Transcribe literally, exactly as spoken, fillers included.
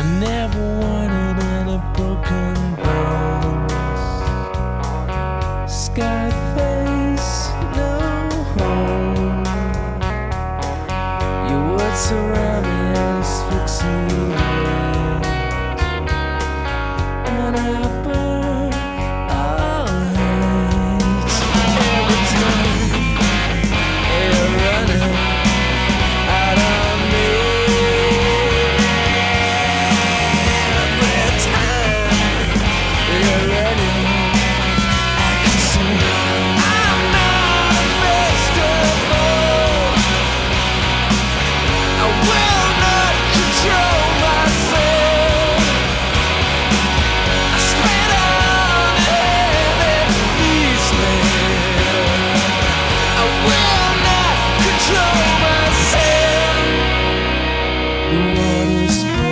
I never wanted any broken bones. Sky face, no home. Your words surround me and asphyxiate, and I burn all hate. Every time you're running out of me, every time you're running, I can see I'm not a vegetable. I will not control myself. I spit on heaven feeds me. I will not control myself. The water's